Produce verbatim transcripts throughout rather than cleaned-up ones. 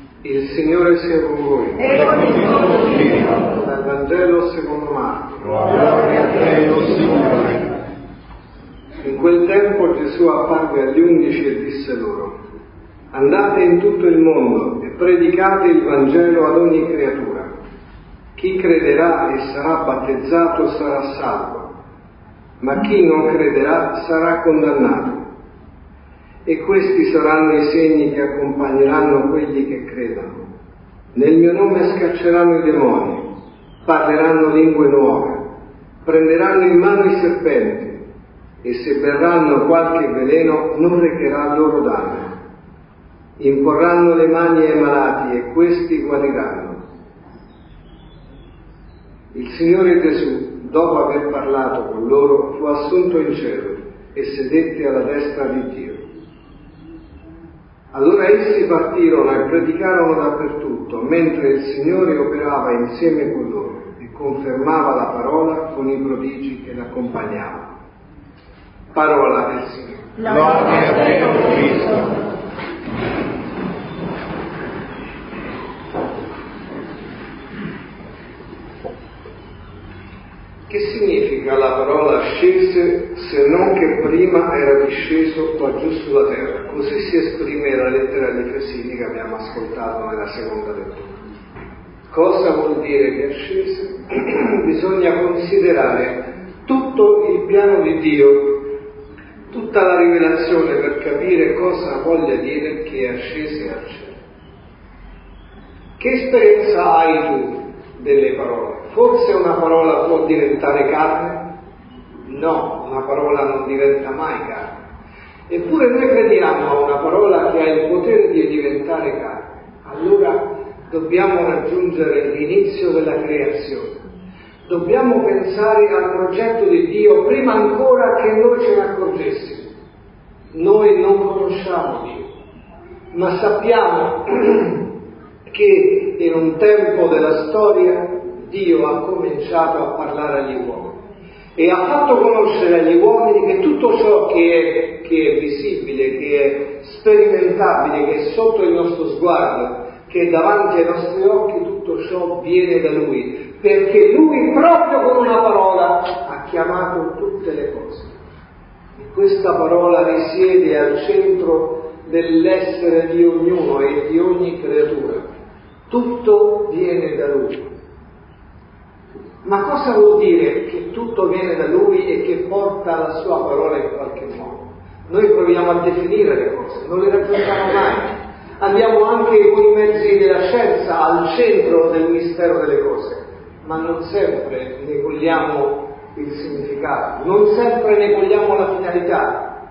Il Signore sia con voi. E con il tuo spirito. Dal Vangelo secondo Marco. Gloria a te, o Signore. In quel tempo Gesù apparve agli undici e disse loro: andate in tutto il mondo e predicate il Vangelo ad ogni creatura. Chi crederà e sarà battezzato sarà salvo, ma chi non crederà sarà condannato. E questi saranno i segni che accompagneranno quelli che credono. Nel mio nome scacceranno i demoni, parleranno lingue nuove, prenderanno in mano i serpenti, e se berranno qualche veleno non recherà loro danno. Imporranno le mani ai malati e questi guariranno. Il Signore Gesù, dopo aver parlato con loro, fu assunto in cielo e sedette alla destra di Dio. Allora essi partirono e predicarono dappertutto, mentre il Signore operava insieme con loro e confermava la parola con i prodigi che l'accompagnavano. Parola del Signore. Gloria a te, o Cristo. Che significa la parola scese se non che prima era disceso qua giù sulla terra? Così si esprime la lettera agli Efesini che abbiamo ascoltato nella seconda lettura. Cosa vuol dire che è sceso? Bisogna considerare tutto il piano di Dio, tutta la rivelazione per capire cosa voglia dire che è ascese al cielo. Che esperienza hai tu delle parole? Forse una parola può diventare carne? No, una parola non diventa mai carne. Eppure noi crediamo a una parola che ha il potere di diventare carne. Allora dobbiamo raggiungere l'inizio della creazione. Dobbiamo pensare al progetto di Dio prima ancora che noi ce ne accorgessimo. Noi non conosciamo Dio, ma sappiamo che in un tempo della storia Dio ha cominciato a parlare agli uomini e ha fatto conoscere agli uomini che tutto ciò che è, che è visibile, che è sperimentabile, che è sotto il nostro sguardo, che è davanti ai nostri occhi, tutto ciò viene da Lui, perché Lui proprio con una parola ha chiamato tutte le cose. E questa parola risiede al centro dell'essere di ognuno e di ogni creatura. Tutto viene da Lui. Ma cosa vuol dire che tutto viene da Lui e che porta la sua parola in qualche modo? Noi proviamo a definire le cose, non le raggiungiamo mai. Andiamo anche con i mezzi della scienza al centro del mistero delle cose, ma non sempre ne cogliamo il significato, non sempre ne cogliamo la finalità.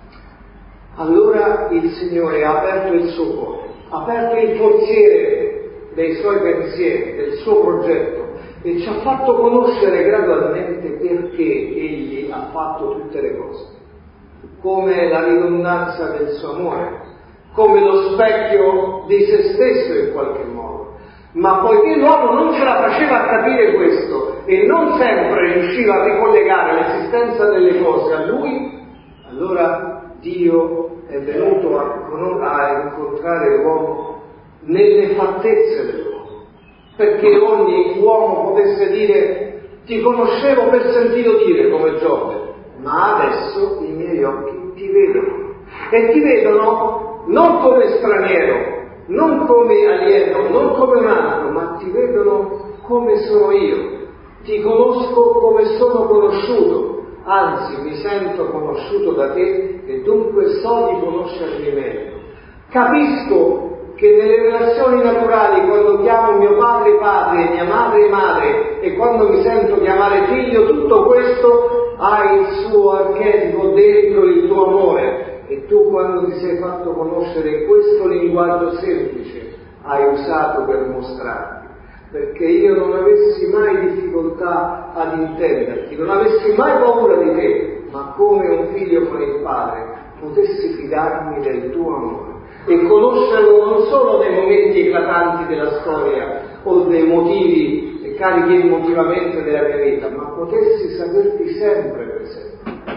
Allora il Signore ha aperto il suo cuore, ha aperto il forziere dei suoi pensieri, del suo progetto, e ci ha fatto conoscere gradualmente perché Egli ha fatto tutte le cose, come la ridondanza del suo amore, come lo specchio di se stesso in qualche modo. Ma poiché l'uomo non ce la faceva a capire questo e non sempre riusciva a ricollegare l'esistenza delle cose a Lui, allora Dio è venuto a, a incontrare l'uomo nelle fattezze dell'uomo, perché ogni uomo potesse dire: ti conoscevo per sentito dire, come Giobbe, ma adesso i miei occhi ti vedono, e ti vedono non come straniero, non come alieno, non come un altro, ma ti vedono come sono io. Ti conosco come sono conosciuto, anzi mi sento conosciuto da te e dunque so di conoscermi meglio. Capisco che nelle relazioni naturali, quando chiamo mio padre padre, mia madre madre, e quando mi sento chiamare figlio, tutto questo ha il suo archetipo dentro il tuo amore. E tu, quando ti sei fatto conoscere questo linguaggio semplice, hai usato per mostrarti, perché io non avessi mai difficoltà ad intenderti, non avessi mai paura di te, ma come un figlio con il padre potessi fidarmi del tuo amore e conoscerlo non solo nei momenti eclatanti della storia o dei motivi carichi emotivamente della mia vita, ma potessi saperti sempre presente.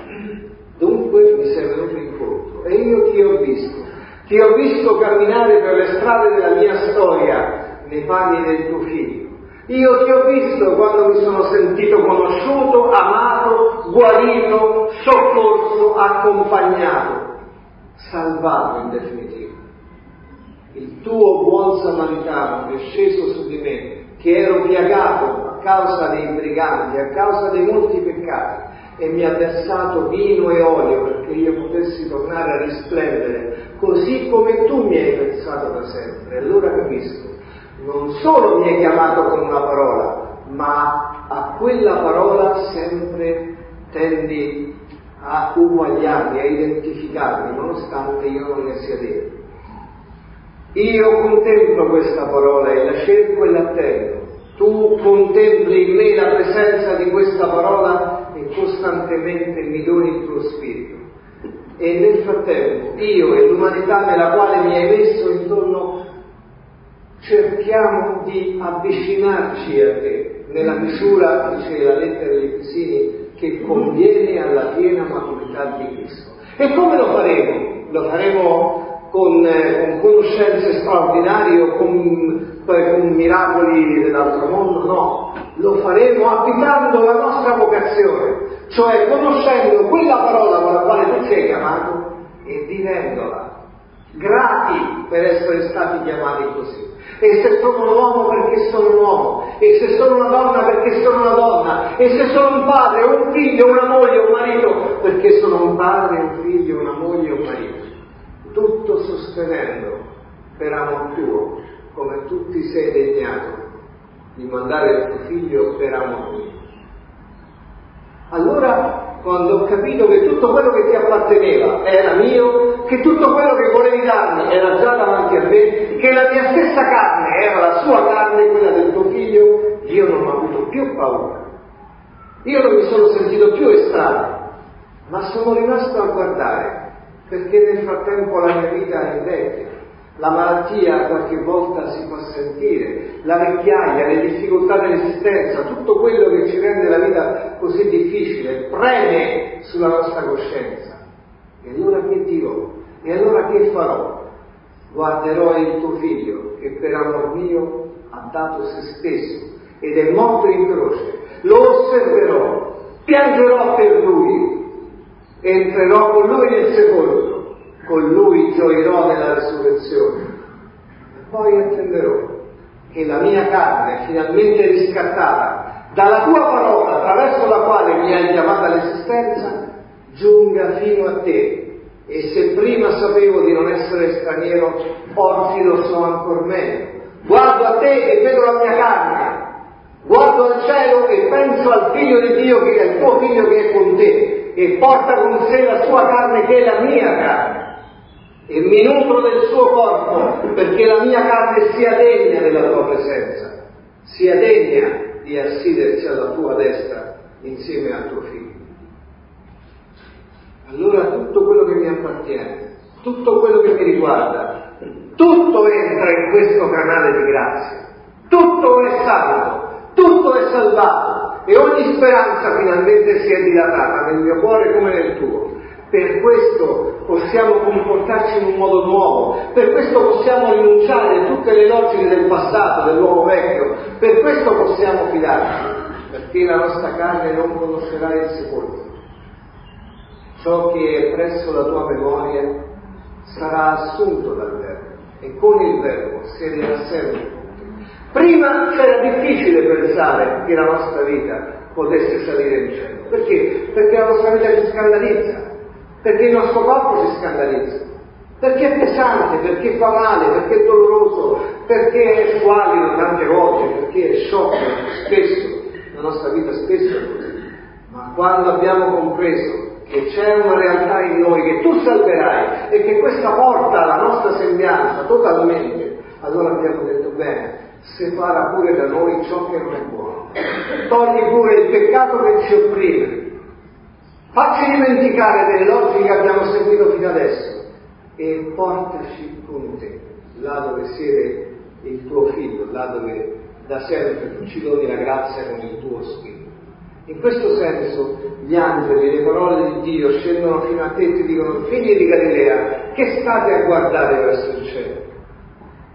Dunque mi sei venuto incontro e io ti ho visto, ti ho visto camminare per le strade della mia storia nei panni del tuo figlio. Io ti ho visto quando mi sono sentito conosciuto, amato, guarito, soccorso, accompagnato, salvato in definitiva. Il tuo buon samaritano è sceso su di me, che ero piagato a causa dei briganti, a causa dei molti peccati, e mi ha versato vino e olio perché io potessi tornare a risplendere, così come tu mi hai pensato da sempre. E allora capisco, non solo mi hai chiamato con una parola, ma a quella parola sempre tendi a uguagliarmi, a identificarmi, nonostante io non ne sia dentro. Io contemplo questa parola e la cerco e la attendo. Tu contempli in me la presenza di questa parola e costantemente mi doni il tuo spirito. E nel frattempo io e l'umanità nella quale mi hai messo intorno cerchiamo di avvicinarci a te nella misura, dice la lettera agli Efesini, che conviene alla piena maturità di Cristo. E come lo faremo? Lo faremo con, eh, con conoscenze straordinarie o con, con miracoli dell'altro mondo? No, lo faremo abitando la nostra vocazione, cioè conoscendo quella parola con la quale tu ci hai chiamato e vivendola, grati per essere stati chiamati così. E se sono un uomo perché sono un uomo, e se sono una donna perché sono una donna, e se sono un padre, un figlio, una moglie, un marito, perché sono un padre, un figlio, una moglie, un marito. Tutto sostenendo per amor tuo, come tu ti sei degnato di mandare il tuo figlio per amor mio. Allora, quando ho capito che tutto quello che ti apparteneva era mio, che tutto quello che volevi darmi era già davanti a me, che la mia stessa carne era la sua carne, quella del tuo figlio, io non ho avuto più paura. Io non mi sono sentito più estraneo, ma sono rimasto a guardare, perché nel frattempo la mia vita invecchia, la malattia qualche volta si fa sentire, la vecchiaia, le difficoltà dell'esistenza, tutto quello che ci rende la vita così difficile, preme sulla nostra coscienza. E allora che dirò? E allora che farò? Guarderò il tuo figlio, che per amor mio ha dato se stesso ed è morto in croce, lo osserverò, piangerò per lui, entrerò con lui nel sepolcro, con lui gioirò nella resurrezione, e poi attenderò che la mia carne, finalmente riscattata dalla tua parola, attraverso la quale mi hai chiamata all'esistenza, giunga fino a te. E se prima sapevo di non essere straniero, oggi lo so ancor meglio. Guardo a te e vedo la mia carne, guardo al cielo e penso al figlio di Dio, che è il tuo figlio che è con te, e porta con sé la sua carne che è la mia carne, e mi nutro del suo corpo perché la mia carne sia degna della tua presenza, sia degna di assidersi alla tua destra insieme al tuo figlio. Allora tutto quello che mi appartiene, tutto quello che mi riguarda, tutto entra in questo canale di grazia, tutto è salvo, tutto è salvato, e ogni speranza finalmente si è dilatata nel mio cuore come nel tuo. Per questo possiamo comportarci in un modo nuovo, per questo possiamo rinunciare a tutte le logiche del passato, dell'uomo vecchio, per questo possiamo fidarci, perché la nostra carne non conoscerà il sepolcro. Ciò che è presso la tua memoria sarà assunto dal Verbo, e con il Verbo si era sempre. Prima c'era difficile pensare che la nostra vita potesse salire in cielo. Perché? Perché la nostra vita ci scandalizza, perché il nostro corpo si scandalizza, perché è pesante, perché fa male, perché è doloroso, perché è squallido tante volte, perché è sciocco spesso, la nostra vita spesso è così. Ma quando abbiamo compreso che c'è una realtà in noi che tu salverai e che questa porta alla nostra sembianza totalmente, allora abbiamo detto bene, separa pure da noi ciò che non è buono, togli pure il peccato che ci opprime, facci dimenticare delle logiche che abbiamo seguito fino adesso e portaci con te là dove siede il tuo figlio, là dove da sempre tu ci doni la grazia con il tuo spirito. In questo senso gli angeli, le parole di Dio scendono fino a te e ti dicono: figli di Galilea, che state a guardare verso il cielo?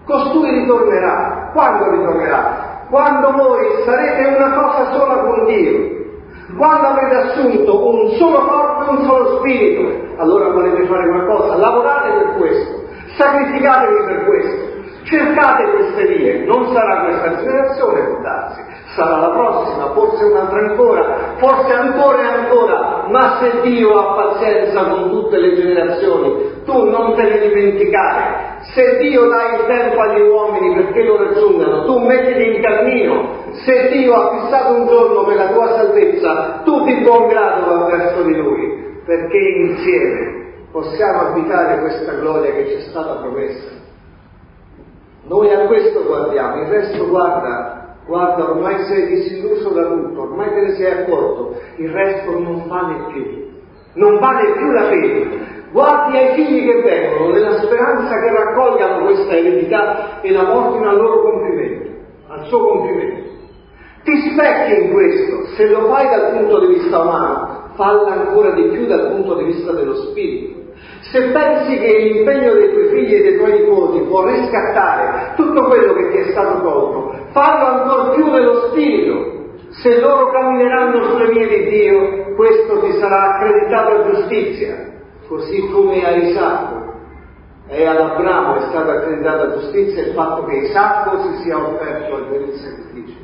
Costui ritornerà. Quando ritornerà? Quando voi sarete una cosa sola con Dio. Quando avrete assunto un solo corpo e un solo spirito, allora volete fare qualcosa, lavorate per questo, sacrificatevi per questo, cercate queste vie. Non sarà questa generazione, può darsi, sarà la prossima, forse un'altra ancora, forse ancora e ancora, ma se Dio ha pazienza con tutte le generazioni, tu non te ne dimenticare. Se Dio dà il tempo agli uomini perché lo raggiungano, tu mettiti in cammino. Se Dio ha fissato un giorno per la tua salvezza, tu di buon grado va verso di Lui, perché insieme possiamo abitare questa gloria che ci è stata promessa. Noi a questo guardiamo, il resto guarda, guarda, ormai sei disilluso da tutto, ormai te ne sei accorto, il resto non vale più, non vale più la pena. Guardi ai figli che vengono, nella speranza che raccolgano questa eredità e la portino al loro compimento, al suo compimento. Ti specchi in questo, se lo fai dal punto di vista umano, falla ancora di più dal punto di vista dello spirito. Se pensi che l'impegno dei tuoi figli e dei tuoi nipoti può riscattare tutto quello che ti è stato tolto, fallo ancora più nello spirito. Se loro cammineranno sulle vie di Dio, questo ti sarà accreditato a giustizia. Così come a Isacco e ad Abramo è stata accreditata giustizia il fatto che Isacco si sia offerto al per il sacrificio.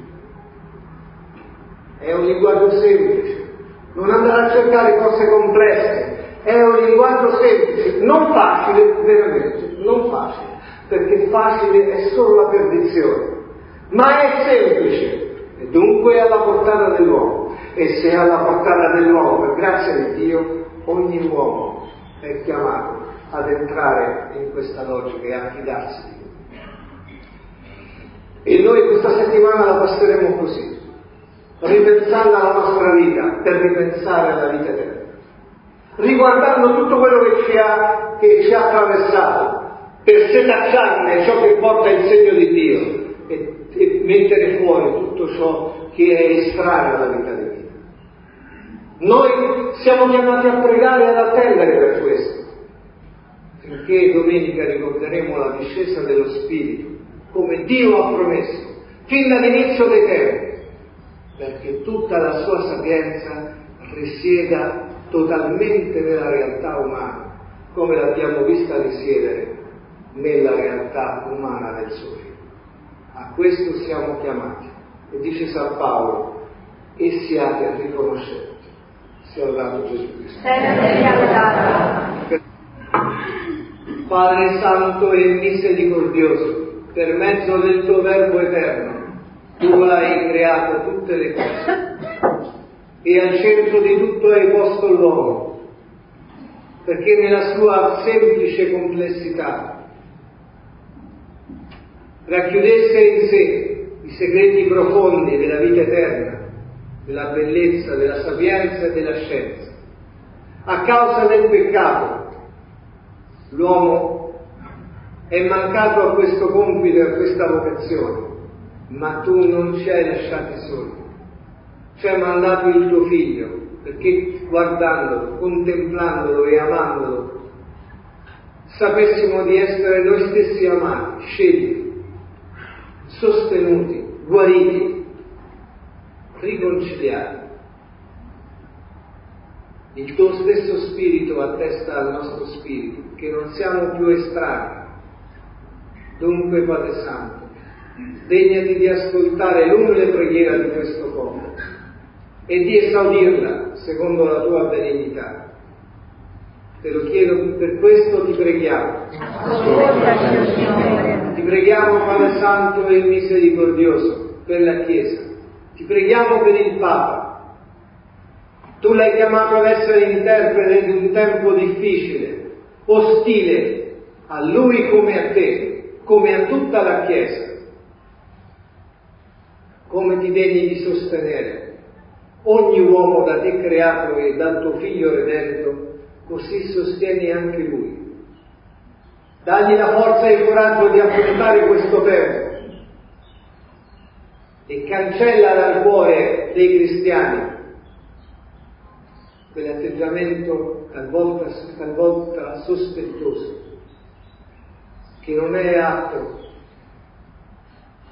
È un linguaggio semplice, non andare a cercare cose complesse, è un linguaggio semplice, non facile, veramente, non facile, perché facile è solo la perdizione, ma è semplice e dunque è alla portata dell'uomo. E se è alla portata dell'uomo, per grazia di Dio, ogni uomo è chiamato ad entrare in questa logica e a fidarsi di Dio. E noi questa settimana la passeremo così, ripensando alla nostra vita per ripensare alla vita eterna, riguardando tutto quello che ci ha, che ci ha attraversato, per setacciarne ciò che porta il segno di Dio e, e mettere fuori tutto ciò che è estraneo alla vita di Dio. Noi siamo chiamati a pregare e ad attendere per questo, finché domenica ricorderemo la discesa dello Spirito, come Dio ha promesso, fin dall'inizio dei tempi, perché tutta la sua sapienza risieda totalmente nella realtà umana, come l'abbiamo vista risiedere nella realtà umana del suo Figlio. A questo siamo chiamati. E dice San Paolo, e siate riconoscenti. Sia lodato Gesù Cristo. Padre Santo e Misericordioso, per mezzo del tuo Verbo eterno, tu hai creato tutte le cose e al centro di tutto hai posto l'uomo, perché nella sua semplice complessità racchiudesse in sé i segreti profondi della vita eterna, della bellezza, della sapienza e della scienza. A causa del peccato l'uomo è mancato a questo compito e a questa vocazione, ma tu non ci hai lasciati soli, ci hai mandato il tuo Figlio, perché guardandolo, contemplandolo e amandolo sapessimo di essere noi stessi amati, scelti, sostenuti, guariti, riconciliati. Il tuo stesso spirito attesta al nostro spirito che non siamo più estranei. Dunque, Padre Santo, degnati di ascoltare l'umile preghiera di questo popolo e di esaudirla secondo la tua benignità. Te lo chiedo, per questo ti preghiamo. Ti preghiamo, Padre Santo e Misericordioso, per la Chiesa. Ti preghiamo per il Papa. Tu l'hai chiamato ad essere interprete di un tempo difficile, ostile a lui come a te, come a tutta la Chiesa. Come ti degni di sostenere ogni uomo da te creato e dal tuo Figlio redento, così sostieni anche lui. Dagli la forza e il coraggio di affrontare questo tempo e cancella dal cuore dei cristiani quell'atteggiamento talvolta, talvolta sospettoso, che non è atto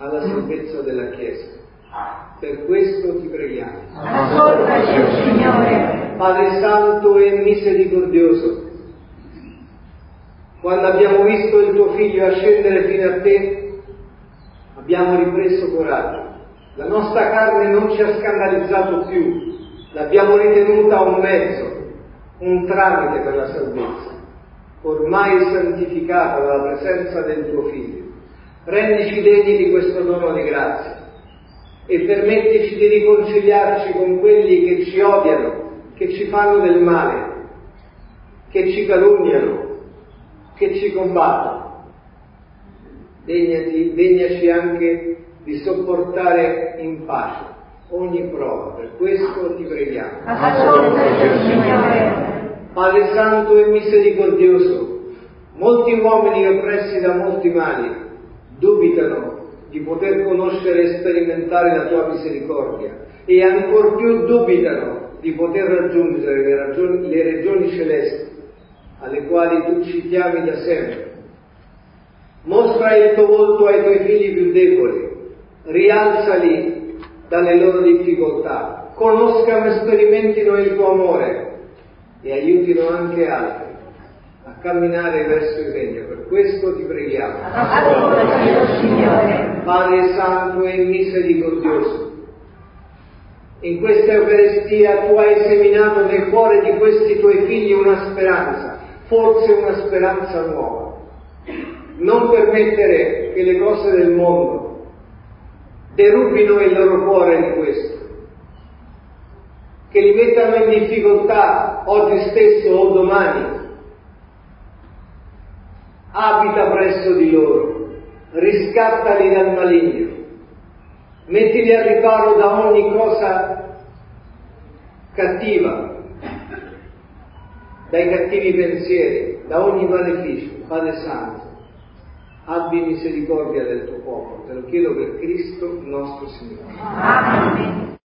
alla salvezza della Chiesa. Per questo ti preghiamo. Ascoltaci, o Signore. Padre Santo e misericordioso, quando abbiamo visto il tuo Figlio ascendere fino a te, abbiamo ripreso coraggio. La nostra carne non ci ha scandalizzato più, l'abbiamo ritenuta un mezzo, un tramite per la salvezza, ormai santificata dalla presenza del tuo Figlio. Rendici degni di questo dono di grazia e permettici di riconciliarci con quelli che ci odiano, che ci fanno del male, che ci calunniano, che ci combattono. Degnati, degnaci anche di sopportare in pace ogni prova. Per questo ti preghiamo. Ascoltaci, Signore. Padre Santo e misericordioso, molti uomini oppressi da molti mali dubitano di poter conoscere e sperimentare la tua misericordia e ancor più dubitano di poter raggiungere le, ragioni, le regioni celesti alle quali tu ci chiami da sempre. Mostra il tuo volto ai tuoi figli più deboli, rialzali dalle loro difficoltà, conoscano e sperimentino il tuo amore e aiutino anche altri a camminare verso il regno. Per questo ti preghiamo. Ascoltaci, Signore. Padre Santo e misericordioso, in questa Eucaristia tu hai seminato nel cuore di questi tuoi figli una speranza, forse una speranza nuova. Non permettere che le cose del mondo derubino il loro cuore di questo, che li mettano in difficoltà oggi stesso o domani. Abita presso di loro, riscattali dal maligno, mettili al riparo da ogni cosa cattiva, dai cattivi pensieri, da ogni maleficio. Padre Santo, abbi misericordia del tuo popolo, te lo chiedo per Cristo nostro Signore. Amen.